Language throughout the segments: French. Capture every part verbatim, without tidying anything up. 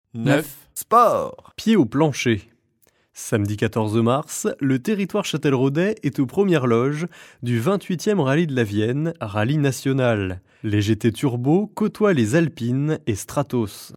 neuf. Sport. Pied au plancher. Samedi quatorze mars, le territoire châtelleraudais est aux premières loges du vingt-huitième rallye de la Vienne, rallye national. Les G T Turbo côtoient les Alpines et Stratos.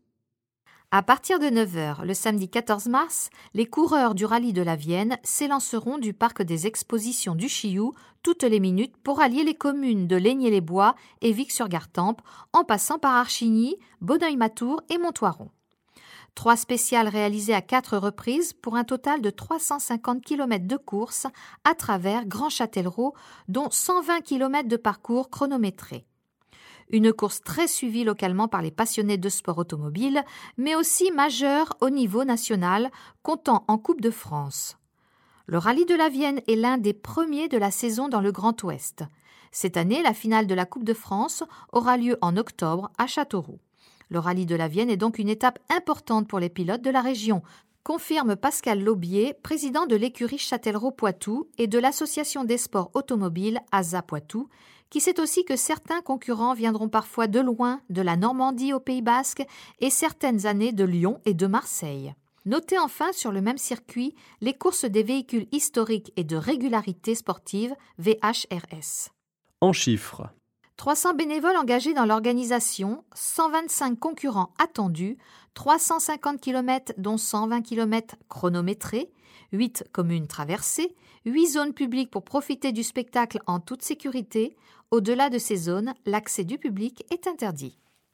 À partir de neuf heures, le samedi quatorze mars, les coureurs du rallye de la Vienne s'élanceront du parc des expositions du Chioux toutes les minutes pour rallier les communes de Laigné-les-Bois et Vic-sur-Gartempe, en passant par Archigny, Bonneuil-Matour et Monthoiron. Trois spéciales réalisées à quatre reprises pour un total de trois cent cinquante kilomètres de course à travers Grand Châtellerault, dont cent vingt kilomètres de parcours chronométrés. Une course très suivie localement par les passionnés de sport automobile, mais aussi majeure au niveau national, comptant en Coupe de France. Le rallye de la Vienne est l'un des premiers de la saison dans le Grand Ouest. Cette année, la finale de la Coupe de France aura lieu en octobre à Châteauroux. Le rallye de la Vienne est donc une étape importante pour les pilotes de la région, confirme Pascal Laubier, président de l'écurie Châtellerault-Poitou et de l'association des sports automobiles A S A Poitou, qui sait aussi que certains concurrents viendront parfois de loin, de la Normandie au Pays Basque et certaines années de Lyon et de Marseille. Notez enfin sur le même circuit les courses des véhicules historiques et de régularité sportive V H R S. En chiffres. trois cents bénévoles engagés dans l'organisation, cent vingt-cinq concurrents attendus, trois cent cinquante kilomètres dont cent vingt kilomètres chronométrés, huit communes traversées, huit zones publiques pour profiter du spectacle en toute sécurité. Au-delà de ces zones, l'accès du public est interdit.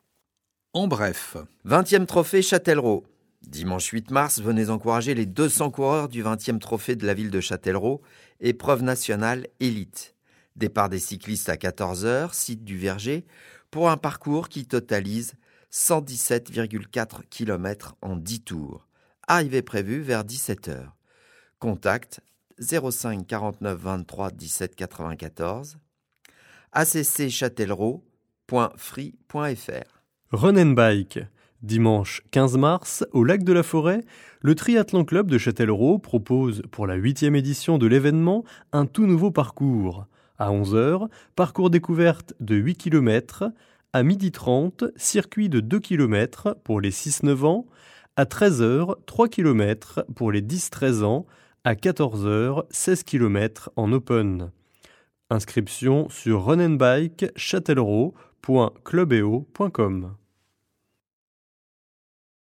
En bref, vingtième trophée Châtellerault. Dimanche huit mars, venez encourager les deux cents coureurs du vingtième trophée de la ville de Châtellerault, épreuve nationale élite. Départ des cyclistes à quatorze heures, site du Verger, pour un parcours qui totalise cent dix-sept virgule quatre kilomètres en dix tours. Arrivée prévue vers dix-sept heures. Contact zéro cinq quarante-neuf vingt-trois dix-sept quatre-vingt-quatorze a c c châtellerault point free point f r. Run and Bike. Dimanche quinze mars, au lac de la Forêt, le Triathlon Club de Châtellerault propose pour la huitième édition de l'événement un tout nouveau parcours. À onze heures, parcours découverte de huit kilomètres. À midi trente, circuit de deux kilomètres pour les six neuf ans. À treize heures, trois kilomètres pour les dix treize ans. À quatorze heures, seize kilomètres en open. Inscription sur run and bike châtellerault point clubeo point com.